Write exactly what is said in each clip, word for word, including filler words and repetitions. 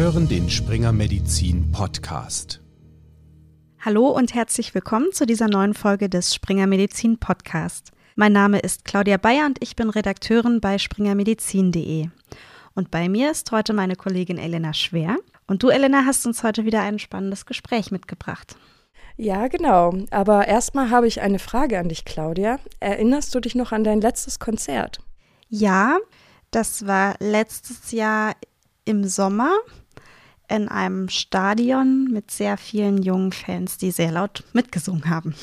hören den Springer Medizin Podcast. Hallo und herzlich willkommen zu dieser neuen Folge des Springer Medizin Podcast. Mein Name ist Claudia Bayer und ich bin Redakteurin bei springer medizin punkt de. Und bei mir ist heute meine Kollegin Elena Schwer. Und du, Elena, hast uns heute wieder ein spannendes Gespräch mitgebracht. Ja, genau. Aber erstmal habe ich eine Frage an dich, Claudia. Erinnerst du dich noch an dein letztes Konzert? Ja, das war letztes Jahr im Sommer in einem Stadion mit sehr vielen jungen Fans, die sehr laut mitgesungen haben.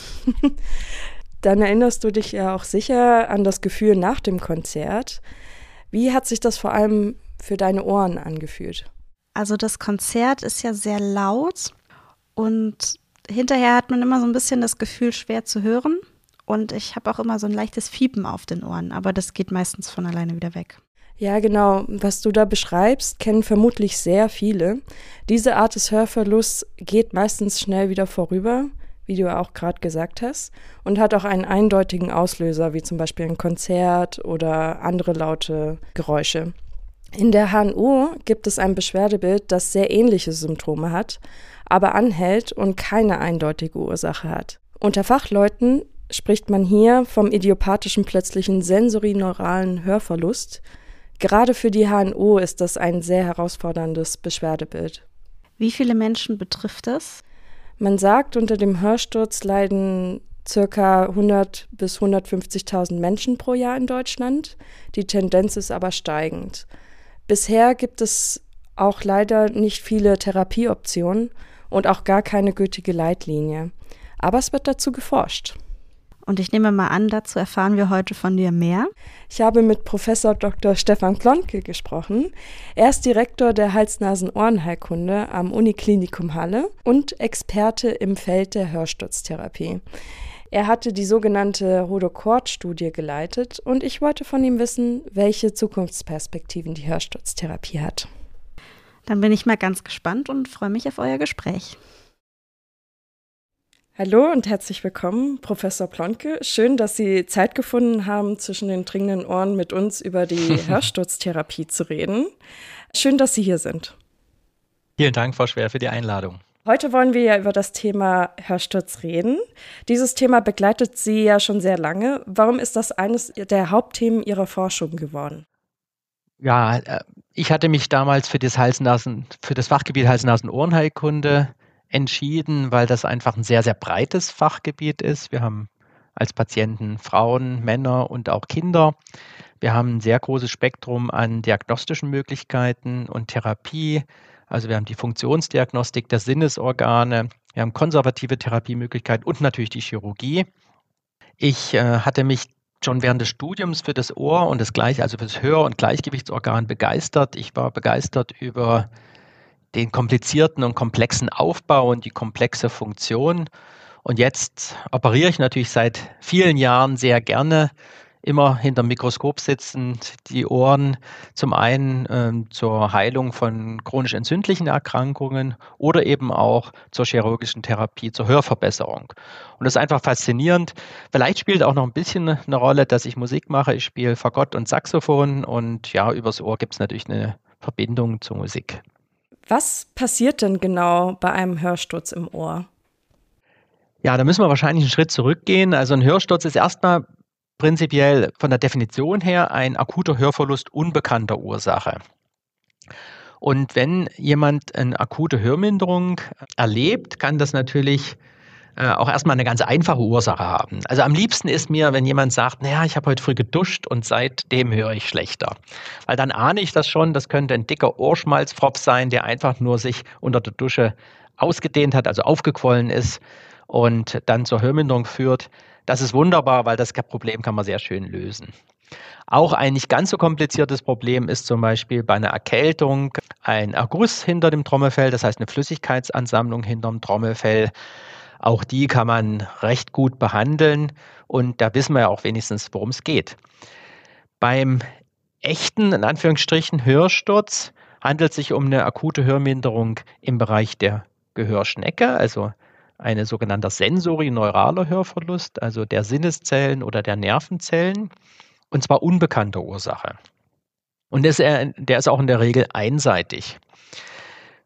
Dann erinnerst du dich ja auch sicher an das Gefühl nach dem Konzert. Wie hat sich das vor allem für deine Ohren angefühlt? Also das Konzert ist ja sehr laut und hinterher hat man immer so ein bisschen das Gefühl, schwer zu hören. Und ich habe auch immer so ein leichtes Fiepen auf den Ohren, aber das geht meistens von alleine wieder weg. Ja, genau. Was du da beschreibst, kennen vermutlich sehr viele. Diese Art des Hörverlusts geht meistens schnell wieder vorüber, wie du ja auch gerade gesagt hast, und hat auch einen eindeutigen Auslöser, wie zum Beispiel ein Konzert oder andere laute Geräusche. In der H N O gibt es ein Beschwerdebild, das sehr ähnliche Symptome hat, aber anhält und keine eindeutige Ursache hat. Unter Fachleuten spricht man hier vom idiopathischen plötzlichen sensorieneuralen Hörverlust. Gerade für die H N O ist das ein sehr herausforderndes Beschwerdebild. Wie viele Menschen betrifft es? Man sagt, unter dem Hörsturz leiden ca. hundert bis hundertfünfzigtausend Menschen pro Jahr in Deutschland. Die Tendenz ist aber steigend. Bisher gibt es auch leider nicht viele Therapieoptionen und auch gar keine gültige Leitlinie. Aber es wird dazu geforscht. Und ich nehme mal an, dazu erfahren wir heute von dir mehr. Ich habe mit Professor Doktor Stefan Plonke gesprochen. Er ist Direktor der Hals-Nasen-Ohrenheilkunde am Uniklinikum Halle und Experte im Feld der Hörsturztherapie. Er hatte die sogenannte Hodocort-Studie geleitet und ich wollte von ihm wissen, welche Zukunftsperspektiven die Hörsturztherapie hat. Dann bin ich mal ganz gespannt und freue mich auf euer Gespräch. Hallo und herzlich willkommen, Professor Plonke. Schön, dass Sie Zeit gefunden haben, zwischen den dringenden Ohren mit uns über die Hörsturztherapie zu reden. Schön, dass Sie hier sind. Vielen Dank, Frau Schwer, für die Einladung. Heute wollen wir ja über das Thema Hörsturz reden. Dieses Thema begleitet Sie ja schon sehr lange. Warum ist das eines der Hauptthemen Ihrer Forschung geworden? Ja, ich hatte mich damals für das Hals-Nasen, für das Fachgebiet Hals-Nasen-Ohrenheilkunde entschieden, weil das einfach ein sehr, sehr breites Fachgebiet ist. Wir haben als Patienten Frauen, Männer und auch Kinder. Wir haben ein sehr großes Spektrum an diagnostischen Möglichkeiten und Therapie. Also wir haben die Funktionsdiagnostik der Sinnesorgane, wir haben konservative Therapiemöglichkeiten und natürlich die Chirurgie. Ich äh, hatte mich schon während des Studiums für das Ohr und das Gleich, also für das Hör- und Gleichgewichtsorgan begeistert. Ich war begeistert über den komplizierten und komplexen Aufbau und die komplexe Funktion. Und jetzt operiere ich natürlich seit vielen Jahren sehr gerne, immer hinterm Mikroskop sitzend, die Ohren zum einen ähm, zur Heilung von chronisch entzündlichen Erkrankungen oder eben auch zur chirurgischen Therapie, zur Hörverbesserung. Und das ist einfach faszinierend. Vielleicht spielt auch noch ein bisschen eine Rolle, dass ich Musik mache. Ich spiele Fagott und Saxophon und ja, übers Ohr gibt es natürlich eine Verbindung zur Musik. Was passiert denn genau bei einem Hörsturz im Ohr? Ja, da müssen wir wahrscheinlich einen Schritt zurückgehen. Also ein Hörsturz ist erstmal prinzipiell von der Definition her ein akuter Hörverlust unbekannter Ursache. Und wenn jemand eine akute Hörminderung erlebt, kann das natürlich äh, auch erstmal eine ganz einfache Ursache haben. Also am liebsten ist mir, wenn jemand sagt, naja, ich habe heute früh geduscht und seitdem höre ich schlechter. Weil dann ahne ich das schon, das könnte ein dicker Ohrschmalzpfropf sein, der einfach nur sich unter der Dusche ausgedehnt hat, also aufgequollen ist und dann zur Hörminderung führt. Das ist wunderbar, weil das Problem kann man sehr schön lösen. Auch ein nicht ganz so kompliziertes Problem ist zum Beispiel bei einer Erkältung ein Erguss hinter dem Trommelfell, das heißt eine Flüssigkeitsansammlung hinterm Trommelfell. Auch die kann man recht gut behandeln und da wissen wir ja auch wenigstens, worum es geht. Beim echten, in Anführungsstrichen, Hörsturz handelt es sich um eine akute Hörminderung im Bereich der Gehörschnecke, also ein sogenannter sensorieneuraler Hörverlust, also der Sinneszellen oder der Nervenzellen, und zwar unbekannter Ursache. Und das, der ist auch in der Regel einseitig.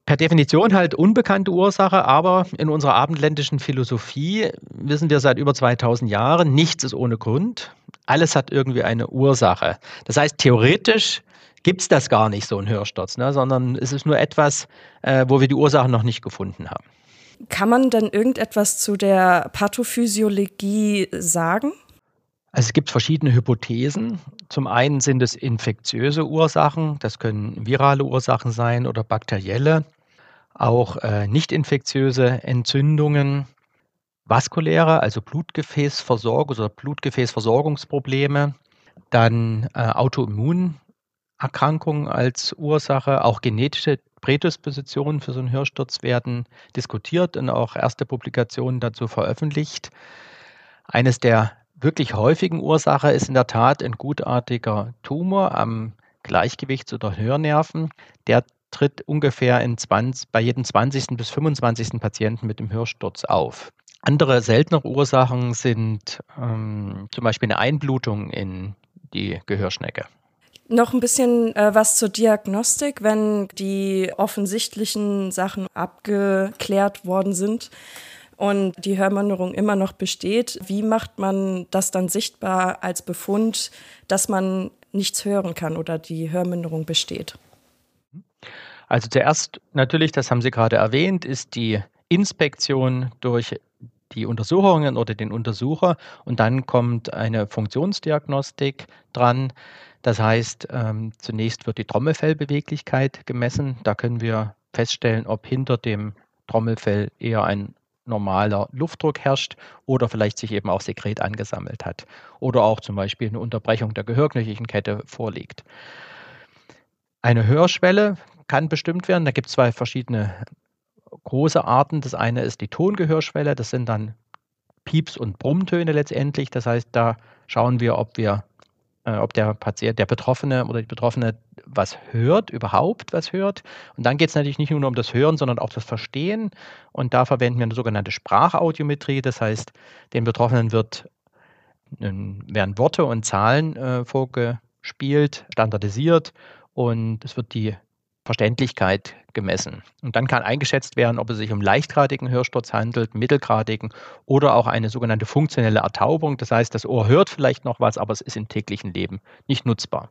Per Definition halt unbekannte Ursache, aber in unserer abendländischen Philosophie wissen wir seit über zweitausend Jahren, nichts ist ohne Grund. Alles hat irgendwie eine Ursache. Das heißt, theoretisch gibt es das gar nicht, so ein Hörsturz, ne? Sondern es ist nur etwas, äh, wo wir die Ursache noch nicht gefunden haben. Kann man denn irgendetwas zu der Pathophysiologie sagen? Also es gibt verschiedene Hypothesen. Zum einen sind es infektiöse Ursachen, das können virale Ursachen sein oder bakterielle, auch äh, nicht infektiöse Entzündungen, vaskuläre, also Blutgefäßversorgung oder Blutgefäßversorgungsprobleme, dann äh, Autoimmunerkrankungen als Ursache, auch genetische Prädispositionen für so einen Hörsturz werden diskutiert und auch erste Publikationen dazu veröffentlicht. Eines der wirklich häufigen Ursache ist in der Tat ein gutartiger Tumor am Gleichgewichts- oder Hörnerven. Der tritt ungefähr in zwanzig, bei jedem zwanzigsten bis fünfundzwanzigsten Patienten mit dem Hörsturz auf. Andere seltenere Ursachen sind ähm, zum Beispiel eine Einblutung in die Gehörschnecke. Noch ein bisschen äh, was zur Diagnostik, wenn die offensichtlichen Sachen abgeklärt worden sind und die Hörminderung immer noch besteht. Wie macht man das dann sichtbar als Befund, dass man nichts hören kann oder die Hörminderung besteht? Also zuerst natürlich, das haben Sie gerade erwähnt, ist die Inspektion durch die Untersuchungen oder den Untersucher und dann kommt eine Funktionsdiagnostik dran. Das heißt, ähm, zunächst wird die Trommelfellbeweglichkeit gemessen. Da können wir feststellen, ob hinter dem Trommelfell eher ein normaler Luftdruck herrscht oder vielleicht sich eben auch Sekret angesammelt hat oder auch zum Beispiel eine Unterbrechung der Gehörknöchelchenkette vorliegt. Eine Hörschwelle kann bestimmt werden. Da gibt es zwei verschiedene große Arten. Das eine ist die Tongehörschwelle. Das sind dann Pieps- und Brummtöne letztendlich. Das heißt, da schauen wir, ob wir äh, ob der Patient, der Betroffene oder die Betroffene was hört, überhaupt was hört. Und dann geht es natürlich nicht nur um das Hören, sondern auch das Verstehen. Und da verwenden wir eine sogenannte Sprachaudiometrie. Das heißt, den Betroffenen wird, äh, werden Worte und Zahlen äh, vorgespielt, standardisiert und es wird die Verständlichkeit gemessen. Und dann kann eingeschätzt werden, ob es sich um leichtgradigen Hörsturz handelt, mittelgradigen oder auch eine sogenannte funktionelle Ertaubung. Das heißt, das Ohr hört vielleicht noch was, aber es ist im täglichen Leben nicht nutzbar.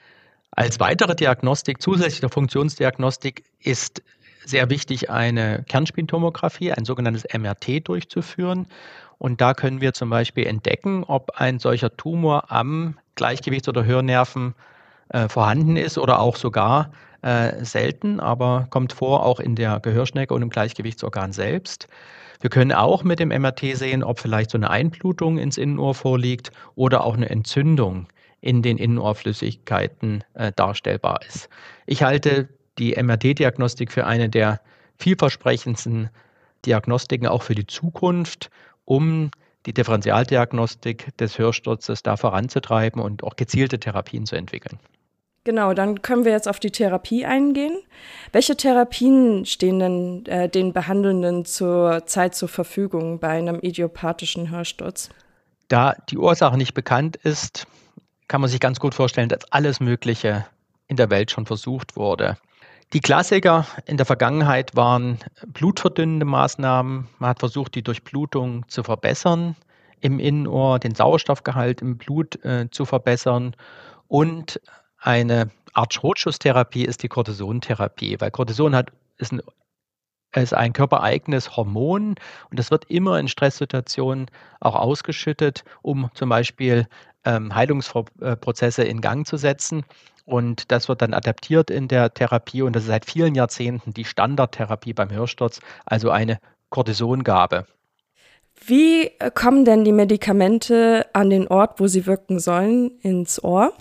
Als weitere Diagnostik, zusätzlich der Funktionsdiagnostik, ist sehr wichtig, eine Kernspintomographie, ein sogenanntes M R T durchzuführen. Und da können wir zum Beispiel entdecken, ob ein solcher Tumor am Gleichgewichts- oder Hörnerven äh, vorhanden ist oder auch sogar Äh, selten, aber kommt vor auch in der Gehörschnecke und im Gleichgewichtsorgan selbst. Wir können auch mit dem M R T sehen, ob vielleicht so eine Einblutung ins Innenohr vorliegt oder auch eine Entzündung in den Innenohrflüssigkeiten äh, darstellbar ist. Ich halte die M R T-Diagnostik für eine der vielversprechendsten Diagnostiken auch für die Zukunft, um die Differentialdiagnostik des Hörsturzes da voranzutreiben und auch gezielte Therapien zu entwickeln. Genau, dann können wir jetzt auf die Therapie eingehen. Welche Therapien stehen denn äh, den Behandelnden zur Zeit zur Verfügung bei einem idiopathischen Hörsturz? Da die Ursache nicht bekannt ist, kann man sich ganz gut vorstellen, dass alles Mögliche in der Welt schon versucht wurde. Die Klassiker in der Vergangenheit waren blutverdünnende Maßnahmen. Man hat versucht, die Durchblutung zu verbessern im Innenohr, den Sauerstoffgehalt im Blut äh, zu verbessern und eine Art Schrotschuss-Therapie ist die Cortisontherapie, weil Cortison hat, ist, ein, ist ein körpereigenes Hormon und das wird immer in Stresssituationen auch ausgeschüttet, um zum Beispiel ähm, Heilungsprozesse in Gang zu setzen. Und das wird dann adaptiert in der Therapie und das ist seit vielen Jahrzehnten die Standardtherapie beim Hörsturz, also eine Cortisongabe. Wie kommen denn die Medikamente an den Ort, wo sie wirken sollen, ins Ohr?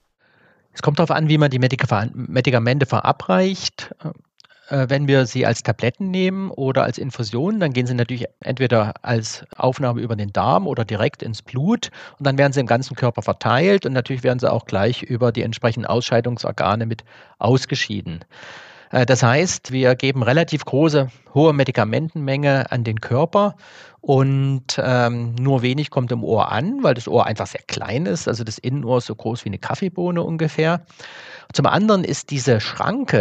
Es kommt darauf an, wie man die Medikamente verabreicht. Wenn wir sie als Tabletten nehmen oder als Infusion, dann gehen sie natürlich entweder als Aufnahme über den Darm oder direkt ins Blut und dann werden sie im ganzen Körper verteilt und natürlich werden sie auch gleich über die entsprechenden Ausscheidungsorgane mit ausgeschieden. Das heißt, wir geben relativ große, hohe Medikamentenmenge an den Körper und ähm, nur wenig kommt im Ohr an, weil das Ohr einfach sehr klein ist. Also das Innenohr ist so groß wie eine Kaffeebohne ungefähr. Zum anderen ist diese Schranke,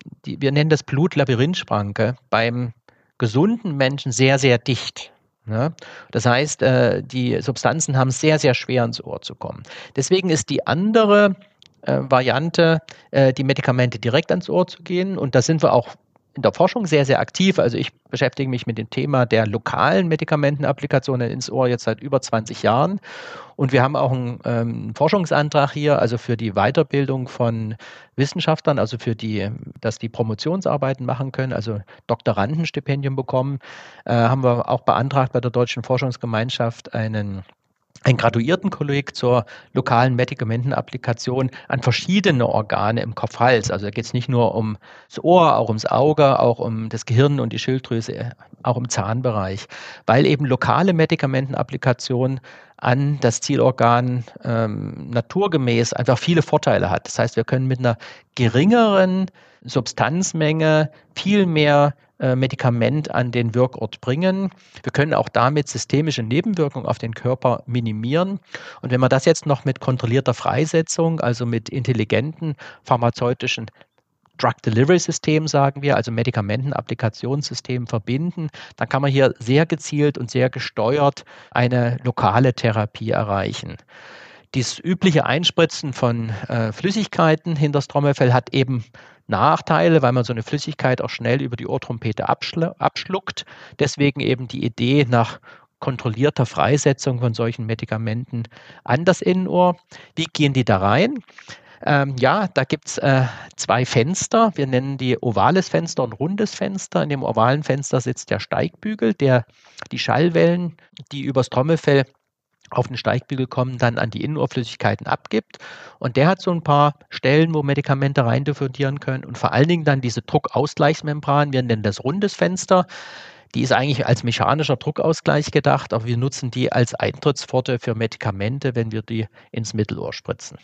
die, wir nennen das Blut-Labyrinth-Schranke, beim gesunden Menschen sehr, sehr dicht. Ne? Das heißt, äh, die Substanzen haben es sehr, sehr schwer ins Ohr zu kommen. Deswegen ist die andere äh, Variante, äh, die Medikamente direkt ans Ohr zu gehen. Und da sind wir auch in der Forschung sehr, sehr aktiv. Also ich beschäftige mich mit dem Thema der lokalen Medikamentenapplikationen ins Ohr jetzt seit über zwanzig Jahren. Und wir haben auch einen ähm, Forschungsantrag hier, also für die Weiterbildung von Wissenschaftlern, also für die, dass die Promotionsarbeiten machen können, also Doktorandenstipendien bekommen, äh, haben wir auch beantragt bei der Deutschen Forschungsgemeinschaft einen ein Graduiertenkolleg zur lokalen Medikamentenapplikation an verschiedene Organe im Kopf-Hals. Also da geht es nicht nur ums Ohr, auch ums Auge, auch um das Gehirn und die Schilddrüse, auch im Zahnbereich, weil eben lokale Medikamentenapplikation an das Zielorgan ähm, naturgemäß einfach viele Vorteile hat. Das heißt, wir können mit einer geringeren Substanzmenge viel mehr äh, Medikament an den Wirkort bringen. Wir können auch damit systemische Nebenwirkungen auf den Körper minimieren. Und wenn man das jetzt noch mit kontrollierter Freisetzung, also mit intelligenten pharmazeutischen Drug Delivery System, sagen wir, also Medikamentenapplikationssystemen verbinden, dann kann man hier sehr gezielt und sehr gesteuert eine lokale Therapie erreichen. Dieses übliche Einspritzen von äh, Flüssigkeiten hinter das Trommelfell hat eben Nachteile, weil man so eine Flüssigkeit auch schnell über die Ohrtrompete abschl- abschluckt. Deswegen eben die Idee nach kontrollierter Freisetzung von solchen Medikamenten an das Innenohr. Wie gehen die da rein? Ähm, ja, da gibt es äh, zwei Fenster. Wir nennen die ovales Fenster und rundes Fenster. In dem ovalen Fenster sitzt der Steigbügel, der die Schallwellen, die übers Trommelfell auf den Steigbügel kommen, dann an die Innenohrflüssigkeiten abgibt. Und der hat so ein paar Stellen, wo Medikamente rein diffundieren können und vor allen Dingen dann diese Druckausgleichsmembran, wir nennen das rundes Fenster. Die ist eigentlich als mechanischer Druckausgleich gedacht, aber wir nutzen die als Eintrittspforte für Medikamente, wenn wir die ins Mittelohr spritzen.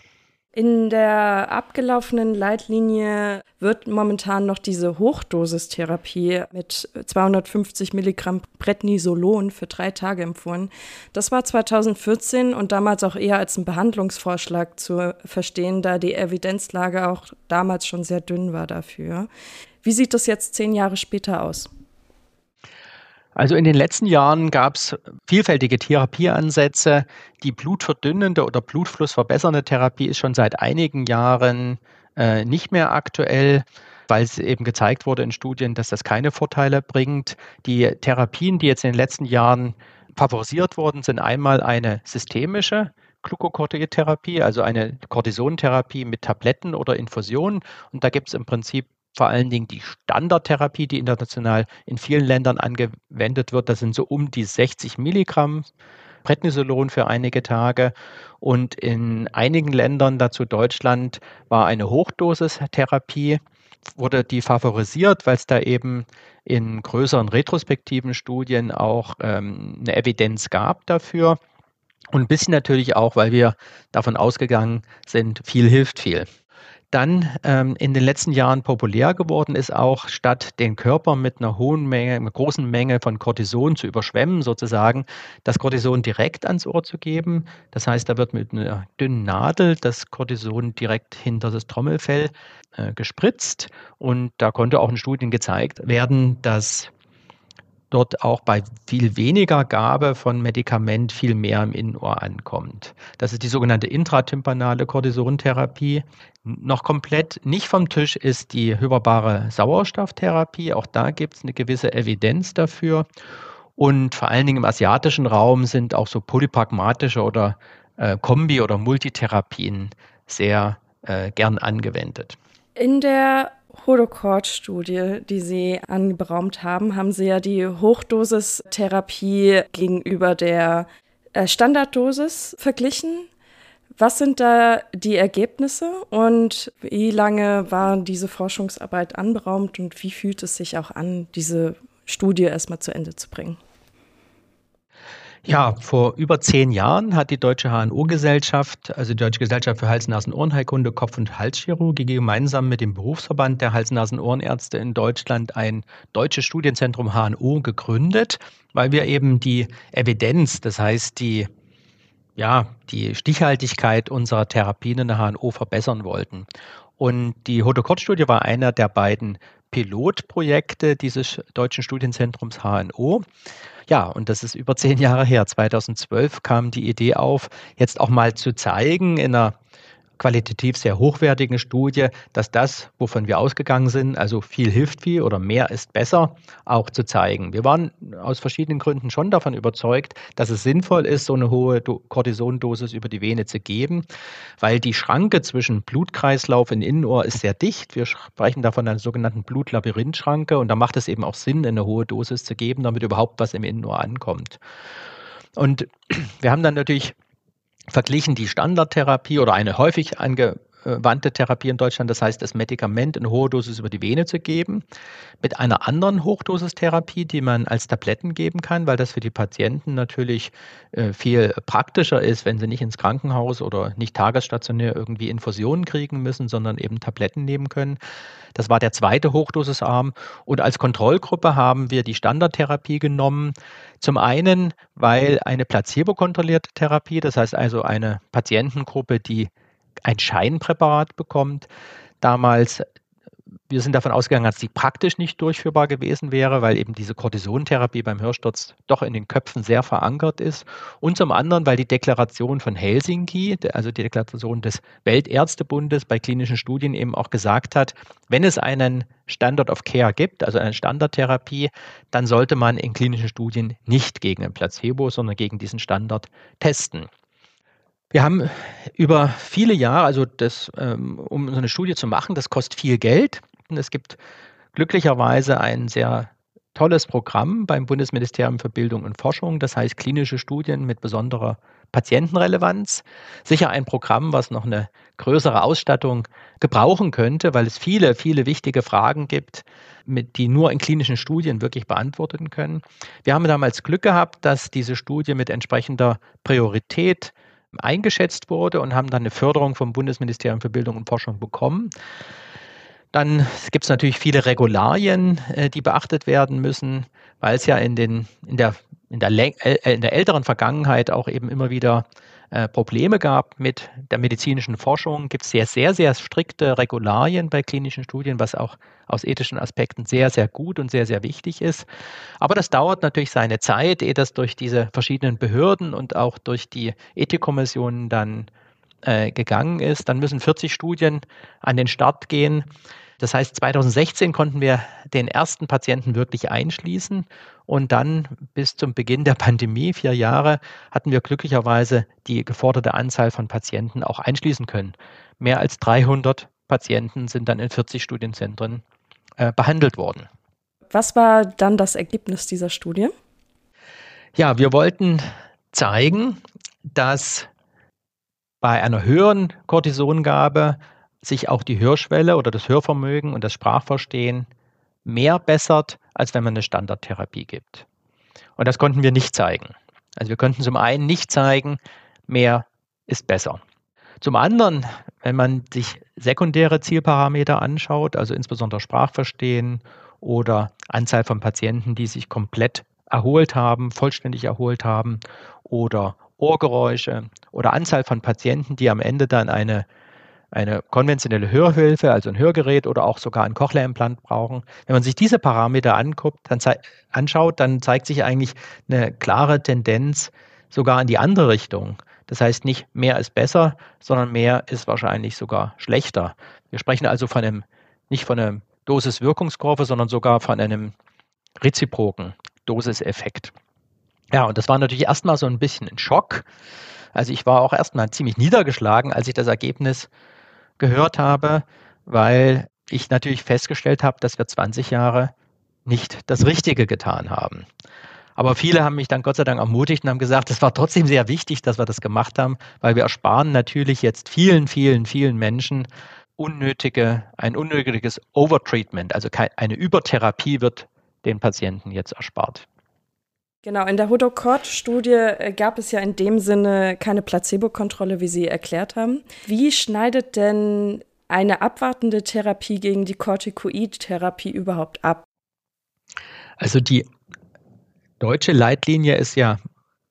In der abgelaufenen Leitlinie wird momentan noch diese Hochdosistherapie mit zweihundertfünfzig Milligramm Prednisolon für drei Tage empfohlen. Das war zweitausendvierzehn und damals auch eher als ein Behandlungsvorschlag zu verstehen, da die Evidenzlage auch damals schon sehr dünn war dafür. Wie sieht das jetzt zehn Jahre später aus? Also in den letzten Jahren gab es vielfältige Therapieansätze. Die blutverdünnende oder blutflussverbessernde Therapie ist schon seit einigen Jahren äh, nicht mehr aktuell, weil es eben gezeigt wurde in Studien, dass das keine Vorteile bringt. Die Therapien, die jetzt in den letzten Jahren favorisiert wurden, sind einmal eine systemische Glukokortikoid-Therapie, also eine Cortisontherapie mit Tabletten oder Infusionen. Und da gibt es im Prinzip vor allen Dingen die Standardtherapie, die international in vielen Ländern angewendet wird. Das sind so um die sechzig Milligramm Prednisolon für einige Tage. Und in einigen Ländern, dazu Deutschland, war eine Hochdosistherapie, wurde die favorisiert, weil es da eben in größeren retrospektiven Studien auch ähm, eine Evidenz gab dafür. Und ein bisschen natürlich auch, weil wir davon ausgegangen sind, viel hilft viel. Dann ähm, in den letzten Jahren populär geworden ist auch, statt den Körper mit einer hohen Menge, einer großen Menge von Cortison zu überschwemmen, sozusagen, das Cortison direkt ans Ohr zu geben. Das heißt, da wird mit einer dünnen Nadel das Cortison direkt hinter das Trommelfell äh, gespritzt. Und da konnte auch in Studien gezeigt werden, dass dort auch bei viel weniger Gabe von Medikament viel mehr im Innenohr ankommt. Das ist die sogenannte intratympanale Cortisontherapie. Noch komplett nicht vom Tisch ist die hyperbare Sauerstofftherapie. Auch da gibt es eine gewisse Evidenz dafür. Und vor allen Dingen im asiatischen Raum sind auch so polypragmatische oder äh, Kombi- oder Multitherapien sehr äh, gern angewendet. In der Holocord-Studie, die Sie anberaumt haben, haben Sie ja die Hochdosistherapie gegenüber der äh, Standarddosis verglichen. Was sind da die Ergebnisse und wie lange war diese Forschungsarbeit anberaumt und wie fühlt es sich auch an, diese Studie erstmal zu Ende zu bringen? Ja, vor über zehn Jahren hat die Deutsche H N O-Gesellschaft, also die Deutsche Gesellschaft für Hals-Nasen-Ohrenheilkunde, Kopf- und Halschirurgie, gemeinsam mit dem Berufsverband der Hals-Nasen-Ohrenärzte in Deutschland ein deutsches Studienzentrum H N O gegründet, weil wir eben die Evidenz, das heißt die Ja, die Stichhaltigkeit unserer Therapien in der H N O verbessern wollten. Und die Hodor-Kort-Studie war einer der beiden Pilotprojekte dieses deutschen Studienzentrums H N O. Ja, und das ist über zehn Jahre her. zweitausendzwölf kam die Idee auf, jetzt auch mal zu zeigen in einer qualitativ sehr hochwertigen Studie, dass das, wovon wir ausgegangen sind, also viel hilft viel oder mehr ist besser, auch zu zeigen. Wir waren aus verschiedenen Gründen schon davon überzeugt, dass es sinnvoll ist, so eine hohe Cortisondosis über die Vene zu geben, weil die Schranke zwischen Blutkreislauf und Innenohr ist sehr dicht. Wir sprechen da von einer sogenannten Blutlabyrinthschranke und da macht es eben auch Sinn, eine hohe Dosis zu geben, damit überhaupt was im Innenohr ankommt. Und wir haben dann natürlich verglichen die Standardtherapie oder eine häufig angewandte Therapie in Deutschland, das heißt, das Medikament in hoher Dosis über die Vene zu geben, mit einer anderen Hochdosistherapie, die man als Tabletten geben kann, weil das für die Patienten natürlich äh, viel praktischer ist, wenn sie nicht ins Krankenhaus oder nicht tagesstationär irgendwie Infusionen kriegen müssen, sondern eben Tabletten nehmen können. Das war der zweite Hochdosisarm. Und als Kontrollgruppe haben wir die Standardtherapie genommen. Zum einen, weil eine placebo-kontrollierte Therapie, das heißt also eine Patientengruppe, die ein Scheinpräparat bekommt, damals, wir sind davon ausgegangen, dass die praktisch nicht durchführbar gewesen wäre, weil eben diese Cortisontherapie beim Hörsturz doch in den Köpfen sehr verankert ist. Und zum anderen, weil die Deklaration von Helsinki, also die Deklaration des Weltärztebundes bei klinischen Studien eben auch gesagt hat, wenn es einen Standard of Care gibt, also eine Standardtherapie, dann sollte man in klinischen Studien nicht gegen ein Placebo, sondern gegen diesen Standard testen. Wir haben über viele Jahre, also das, um so eine Studie zu machen, das kostet viel Geld. Und es gibt glücklicherweise ein sehr tolles Programm beim Bundesministerium für Bildung und Forschung, das heißt klinische Studien mit besonderer Patientenrelevanz. Sicher ein Programm, was noch eine größere Ausstattung gebrauchen könnte, weil es viele, viele wichtige Fragen gibt, mit, die nur in klinischen Studien wirklich beantwortet können. Wir haben damals Glück gehabt, dass diese Studie mit entsprechender Priorität eingeschätzt wurde und haben dann eine Förderung vom Bundesministerium für Bildung und Forschung bekommen. Dann gibt es natürlich viele Regularien, die beachtet werden müssen, weil es ja in, den, in, der, in, der, in der älteren Vergangenheit auch eben immer wieder äh, Probleme gab mit der medizinischen Forschung. Gibt es sehr, sehr, sehr strikte Regularien bei klinischen Studien, was auch aus ethischen Aspekten sehr, sehr gut und sehr, sehr wichtig ist. Aber das dauert natürlich seine Zeit, ehe das durch diese verschiedenen Behörden und auch durch die Ethikkommissionen dann äh, gegangen ist. Dann müssen vierzig Studien an den Start gehen. Das heißt, zweitausendsechzehn konnten wir den ersten Patienten wirklich einschließen und dann bis zum Beginn der Pandemie, vier Jahre, hatten wir glücklicherweise die geforderte Anzahl von Patienten auch einschließen können. Mehr als dreihundert Patienten sind dann in vierzig Studienzentren äh, behandelt worden. Was war dann das Ergebnis dieser Studie? Ja, wir wollten zeigen, dass bei einer höheren Cortisongabe sich auch die Hörschwelle oder das Hörvermögen und das Sprachverstehen mehr bessert, als wenn man eine Standardtherapie gibt. Und das konnten wir nicht zeigen. Also wir konnten zum einen nicht zeigen, mehr ist besser. Zum anderen, wenn man sich sekundäre Zielparameter anschaut, also insbesondere Sprachverstehen oder Anzahl von Patienten, die sich komplett erholt haben, vollständig erholt haben, oder Ohrgeräusche oder Anzahl von Patienten, die am Ende dann eine eine konventionelle Hörhilfe, also ein Hörgerät oder auch sogar ein Cochlea-Implant brauchen. Wenn man sich diese Parameter anguckt, dann zei- anschaut, dann zeigt sich eigentlich eine klare Tendenz sogar in die andere Richtung. Das heißt nicht mehr ist besser, sondern mehr ist wahrscheinlich sogar schlechter. Wir sprechen also von einem, nicht von einer Dosis-Wirkungskurve, sondern sogar von einem reziproken Dosiseffekt. Ja, und das war natürlich erstmal so ein bisschen ein Schock. Also ich war auch erstmal ziemlich niedergeschlagen, als ich das Ergebnis gehört habe, weil ich natürlich festgestellt habe, dass wir zwanzig Jahre nicht das Richtige getan haben. Aber viele haben mich dann Gott sei Dank ermutigt und haben gesagt, es war trotzdem sehr wichtig, dass wir das gemacht haben, weil wir ersparen natürlich jetzt vielen, vielen, vielen Menschen unnötige, ein unnötiges Overtreatment, also eine Übertherapie wird den Patienten jetzt erspart. Genau, in der Hodor-Kort-Studie gab es ja in dem Sinne keine Placebo-Kontrolle, wie Sie erklärt haben. Wie schneidet denn eine abwartende Therapie gegen die Corticoid-Therapie überhaupt ab? Also die deutsche Leitlinie ist ja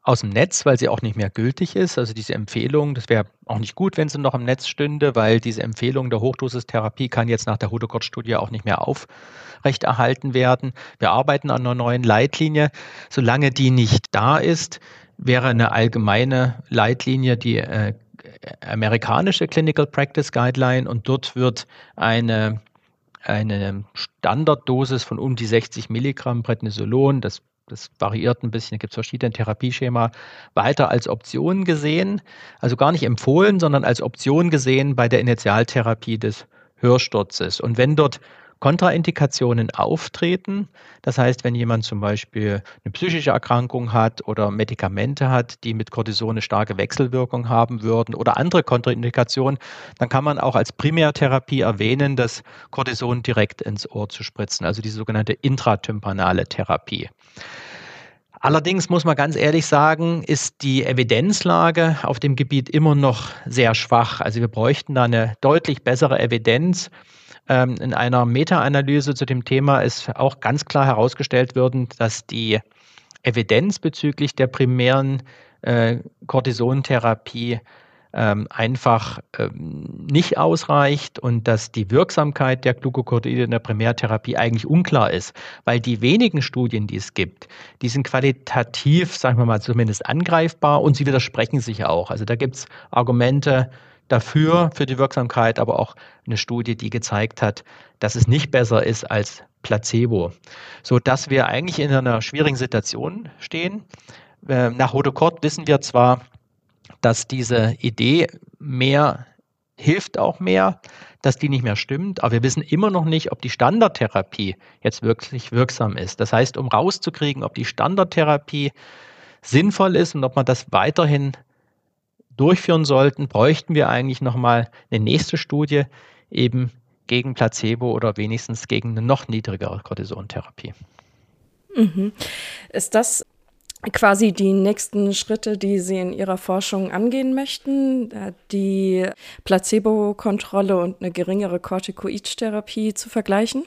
aus dem Netz, weil sie auch nicht mehr gültig ist. Also diese Empfehlung, das wäre auch nicht gut, wenn sie noch im Netz stünde, weil diese Empfehlung der Hochdosistherapie kann jetzt nach der Hodocort-Studie auch nicht mehr aufrechterhalten werden. Wir arbeiten an einer neuen Leitlinie. Solange die nicht da ist, wäre eine allgemeine Leitlinie die äh, amerikanische Clinical Practice Guideline und dort wird eine, eine Standarddosis von um die sechzig Milligramm Prednisolon, das Das variiert ein bisschen, da gibt es verschiedene Therapieschema, weiter als Option gesehen, also gar nicht empfohlen, sondern als Option gesehen bei der Initialtherapie des Hörsturzes. Und wenn dort Kontraindikationen auftreten, das heißt, wenn jemand zum Beispiel eine psychische Erkrankung hat oder Medikamente hat, die mit Cortison eine starke Wechselwirkung haben würden oder andere Kontraindikationen, dann kann man auch als Primärtherapie erwähnen, das Cortison direkt ins Ohr zu spritzen, also die sogenannte intratympanale Therapie. Allerdings muss man ganz ehrlich sagen, ist die Evidenzlage auf dem Gebiet immer noch sehr schwach. Also wir bräuchten da eine deutlich bessere Evidenz. In einer Meta-Analyse zu dem Thema ist auch ganz klar herausgestellt worden, dass die Evidenz bezüglich der primären äh, Cortisontherapie ähm, einfach ähm, nicht ausreicht und dass die Wirksamkeit der Glucocorticoide in der Primärtherapie eigentlich unklar ist, weil die wenigen Studien, die es gibt, die sind qualitativ, sagen wir mal, zumindest angreifbar und sie widersprechen sich auch. Also da gibt es Argumente dafür, für die Wirksamkeit, aber auch eine Studie, die gezeigt hat, dass es nicht besser ist als Placebo, sodass wir eigentlich in einer schwierigen Situation stehen. Nach Hodocort wissen wir zwar, dass diese Idee mehr hilft auch mehr, dass die nicht mehr stimmt, aber wir wissen immer noch nicht, ob die Standardtherapie jetzt wirklich wirksam ist. Das heißt, um rauszukriegen, ob die Standardtherapie sinnvoll ist und ob man das weiterhin durchführen sollten, bräuchten wir eigentlich nochmal eine nächste Studie eben gegen Placebo oder wenigstens gegen eine noch niedrigere Cortisontherapie. Mhm. Ist das quasi die nächsten Schritte, die Sie in Ihrer Forschung angehen möchten, die Placebo-Kontrolle und eine geringere Corticoid-Therapie zu vergleichen?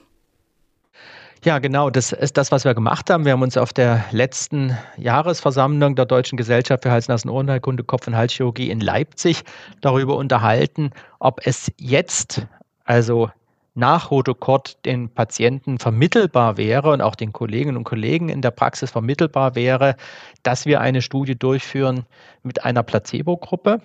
Ja, genau, das ist das, was wir gemacht haben. Wir haben uns auf der letzten Jahresversammlung der Deutschen Gesellschaft für Hals-Nasen-Ohrenheilkunde, Kopf- und Halschirurgie in Leipzig darüber unterhalten, ob es jetzt, also nach Hodocort, den Patienten vermittelbar wäre und auch den Kolleginnen und Kollegen in der Praxis vermittelbar wäre, dass wir eine Studie durchführen mit einer Placebo-Gruppe.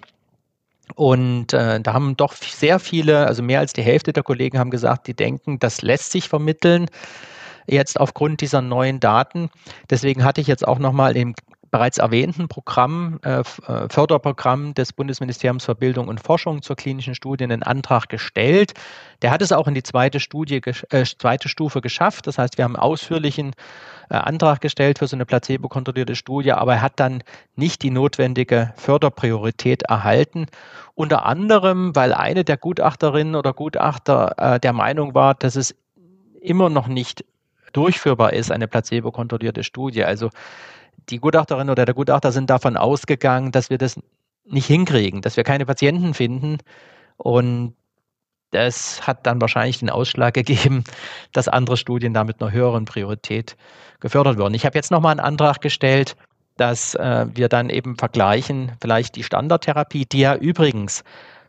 Und äh, da haben doch sehr viele, also mehr als die Hälfte der Kollegen haben gesagt, die denken, das lässt sich vermitteln, jetzt aufgrund dieser neuen Daten. Deswegen hatte ich jetzt auch nochmal im bereits erwähnten Programm, äh, Förderprogramm des Bundesministeriums für Bildung und Forschung zur klinischen Studie einen Antrag gestellt. Der hat es auch in die zweite, Studie, äh, zweite Stufe geschafft. Das heißt, wir haben einen ausführlichen äh, Antrag gestellt für so eine placebo-kontrollierte Studie, aber er hat dann nicht die notwendige Förderpriorität erhalten. Unter anderem, weil eine der Gutachterinnen oder Gutachter äh, der Meinung war, dass es immer noch nicht durchführbar ist, eine placebo-kontrollierte Studie. Also die Gutachterin oder der Gutachter sind davon ausgegangen, dass wir das nicht hinkriegen, dass wir keine Patienten finden. Und das hat dann wahrscheinlich den Ausschlag gegeben, dass andere Studien da mit einer höheren Priorität gefördert wurden. Ich habe jetzt nochmal einen Antrag gestellt, dass äh, wir dann eben vergleichen, vielleicht die Standardtherapie, die ja übrigens,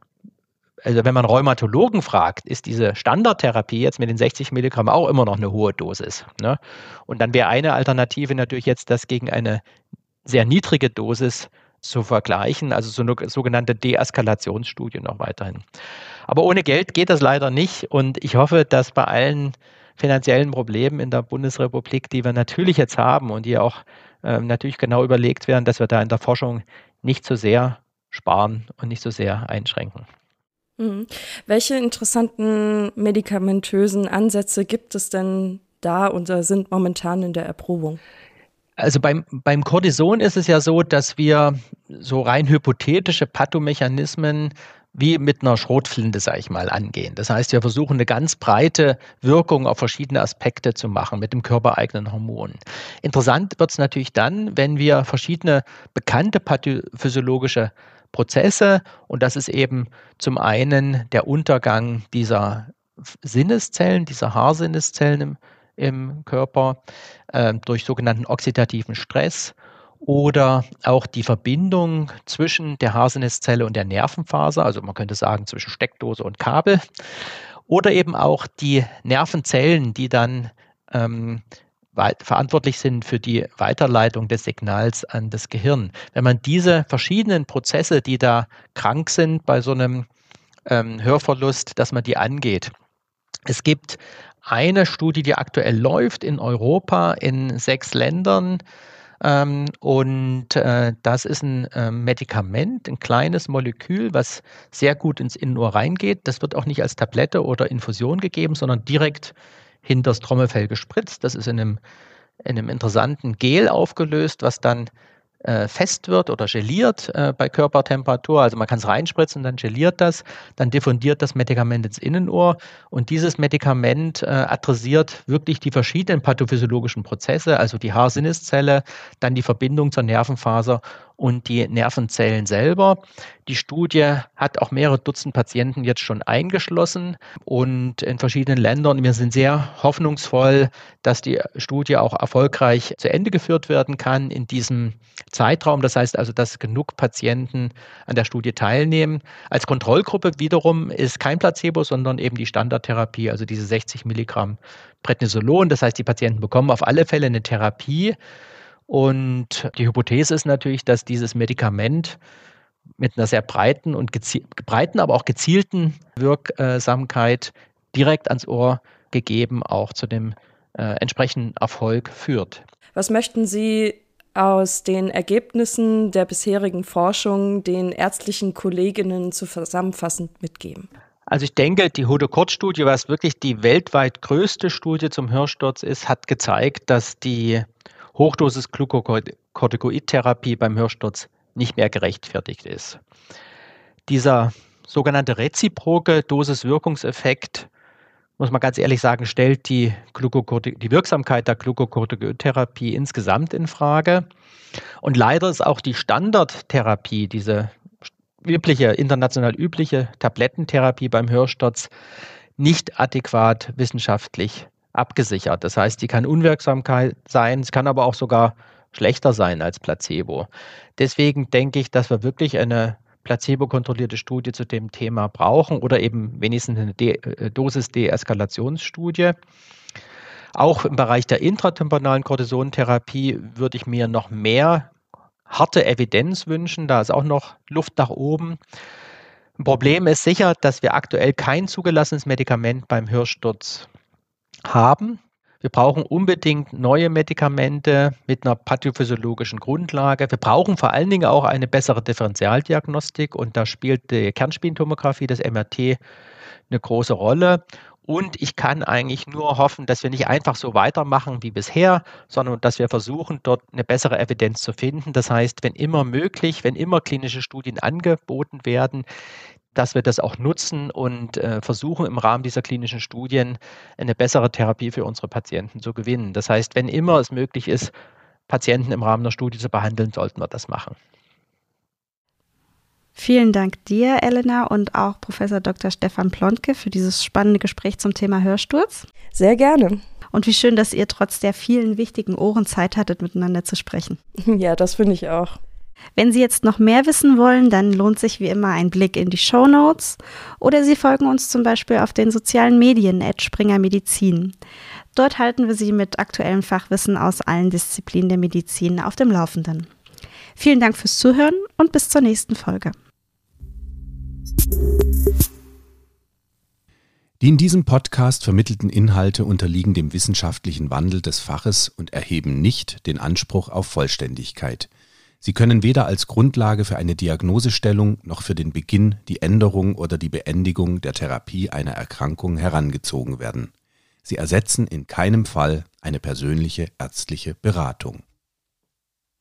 also wenn man Rheumatologen fragt, ist diese Standardtherapie jetzt mit den sechzig Milligramm auch immer noch eine hohe Dosis. Ne? Und dann wäre eine Alternative natürlich jetzt, das gegen eine sehr niedrige Dosis zu vergleichen, also so eine sogenannte Deeskalationsstudie noch weiterhin. Aber ohne Geld geht das leider nicht und ich hoffe, dass bei allen finanziellen Problemen in der Bundesrepublik, die wir natürlich jetzt haben und die auch äh, natürlich genau überlegt werden, dass wir da in der Forschung nicht so sehr sparen und nicht so sehr einschränken. Mhm. Welche interessanten medikamentösen Ansätze gibt es denn da und sind momentan in der Erprobung? Also beim, beim Cortison ist es ja so, dass wir so rein hypothetische Pathomechanismen wie mit einer Schrotflinte, sage ich mal, angehen. Das heißt, wir versuchen eine ganz breite Wirkung auf verschiedene Aspekte zu machen mit dem körpereigenen Hormon. Interessant wird es natürlich dann, wenn wir verschiedene bekannte pathophysiologische Prozesse, und das ist eben zum einen der Untergang dieser Sinneszellen, dieser Haarsinneszellen im, im Körper äh, durch sogenannten oxidativen Stress oder auch die Verbindung zwischen der Haarsinuszelle und der Nervenfaser, also man könnte sagen zwischen Steckdose und Kabel, oder eben auch die Nervenzellen, die dann ähm, weit, verantwortlich sind für die Weiterleitung des Signals an das Gehirn. Wenn man diese verschiedenen Prozesse, die da krank sind bei so einem ähm, Hörverlust, dass man die angeht. Es gibt eine Studie, die aktuell läuft in Europa in sechs Ländern. Ähm, und äh, das ist ein äh, Medikament, ein kleines Molekül, was sehr gut ins Innenohr reingeht. Das wird auch nicht als Tablette oder Infusion gegeben, sondern direkt hinter das Trommelfell gespritzt. Das ist in einem, in einem interessanten Gel aufgelöst, was dann äh, fest wird oder geliert äh, bei Körpertemperatur. Also man kann es reinspritzen, dann geliert das, dann diffundiert das Medikament ins Innenohr und dieses Medikament äh, adressiert wirklich die verschiedenen pathophysiologischen Prozesse, also die Haarsinuszelle, dann die Verbindung zur Nervenfaser und die Nervenzellen selber. Die Studie hat auch mehrere Dutzend Patienten jetzt schon eingeschlossen und in verschiedenen Ländern. Wir sind sehr hoffnungsvoll, dass die Studie auch erfolgreich zu Ende geführt werden kann in diesem Zeitraum. Das heißt also, dass genug Patienten an der Studie teilnehmen. Als Kontrollgruppe wiederum ist kein Placebo, sondern eben die Standardtherapie, also diese sechzig Milligramm Prednisolon. Das heißt, die Patienten bekommen auf alle Fälle eine Therapie. Und die Hypothese ist natürlich, dass dieses Medikament mit einer sehr breiten und geziel- breiten, aber auch gezielten Wirksamkeit direkt ans Ohr gegeben auch zu dem äh, entsprechenden Erfolg führt. Was möchten Sie aus den Ergebnissen der bisherigen Forschung den ärztlichen Kolleginnen zusammenfassend mitgeben? Also ich denke, die Hodokort-Studie, was wirklich die weltweit größte Studie zum Hörsturz ist, hat gezeigt, dass die Hochdosis-Glucocorticoid-Therapie beim Hörsturz nicht mehr gerechtfertigt ist. Dieser sogenannte reziproke Dosis-Wirkungseffekt, muss man ganz ehrlich sagen, stellt die, die Wirksamkeit der Glucocorticoid-Therapie insgesamt in Frage. Und leider ist auch die Standardtherapie, diese übliche, international übliche Tablettentherapie beim Hörsturz, nicht adäquat wissenschaftlich abgesichert. Das heißt, die kann unwirksam sein, es kann aber auch sogar schlechter sein als Placebo. Deswegen denke ich, dass wir wirklich eine placebo-kontrollierte Studie zu dem Thema brauchen oder eben wenigstens eine De- Dosis-Deeskalationsstudie. Auch im Bereich der intratemporalen Cortisontherapie würde ich mir noch mehr harte Evidenz wünschen. Da ist auch noch Luft nach oben. Ein Problem ist sicher, dass wir aktuell kein zugelassenes Medikament beim Hörsturz haben. Wir brauchen unbedingt neue Medikamente mit einer pathophysiologischen Grundlage. Wir brauchen vor allen Dingen auch eine bessere Differentialdiagnostik und da spielt die Kernspintomographie, das M R T, eine große Rolle. Und ich kann eigentlich nur hoffen, dass wir nicht einfach so weitermachen wie bisher, sondern dass wir versuchen, dort eine bessere Evidenz zu finden. Das heißt, wenn immer möglich, wenn immer klinische Studien angeboten werden, dass wir das auch nutzen und äh, versuchen, im Rahmen dieser klinischen Studien eine bessere Therapie für unsere Patienten zu gewinnen. Das heißt, wenn immer es möglich ist, Patienten im Rahmen der Studie zu behandeln, sollten wir das machen. Vielen Dank dir, Elena, und auch Professor Doktor Stefan Plontke für dieses spannende Gespräch zum Thema Hörsturz. Sehr gerne. Und wie schön, dass ihr trotz der vielen wichtigen Ohren Zeit hattet, miteinander zu sprechen. Ja, das finde ich auch. Wenn Sie jetzt noch mehr wissen wollen, dann lohnt sich wie immer ein Blick in die Shownotes oder Sie folgen uns zum Beispiel auf den sozialen Medien at Springer Medizin. Dort halten wir Sie mit aktuellem Fachwissen aus allen Disziplinen der Medizin auf dem Laufenden. Vielen Dank fürs Zuhören und bis zur nächsten Folge. Die in diesem Podcast vermittelten Inhalte unterliegen dem wissenschaftlichen Wandel des Faches und erheben nicht den Anspruch auf Vollständigkeit. Sie können weder als Grundlage für eine Diagnosestellung noch für den Beginn, die Änderung oder die Beendigung der Therapie einer Erkrankung herangezogen werden. Sie ersetzen in keinem Fall eine persönliche ärztliche Beratung.